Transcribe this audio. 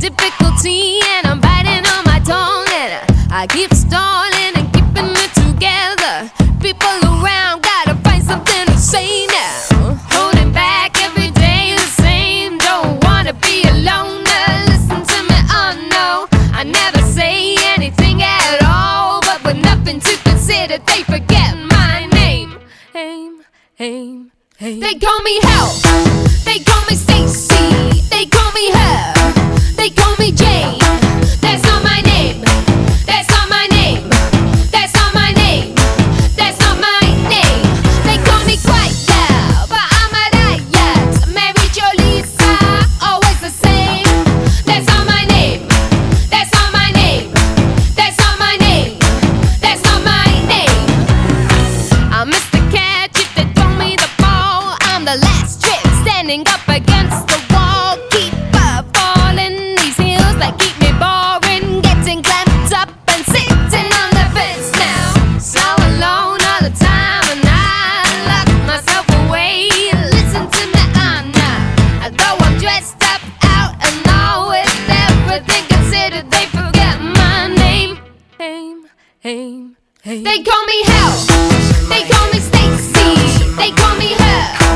difficulty, and I'm biting on my tongue, and I keep stalling and keeping it together. People around gotta find something to say now. Holding back every day the same. Don't wanna be alone. Listen to me, oh no. I never say anything at all, but with nothing to consider, they forget my name. Aim. They call me Hell. They call me Stacy. They call me her. They call me Jane. That's not my name. That's not my name. That's not my name. That's not my name. They call me Quiet, but I'm a riot. Mary Jo Lisa, always the same. That's not my name. That's not my name. That's not my name. That's not my name. I'm Mr. Catch if they throw me the ball. I'm the last trick standing up against the wall. Keep falling these hills that keep me boring. Getting clamped up and sitting on the fence now. So alone all the time, and I lock myself away. Listen to me, I'm not. Though I'm dressed up out and all with everything considered, they forget my name. Aim. They call me Hell. They call me Stacy. They call me her.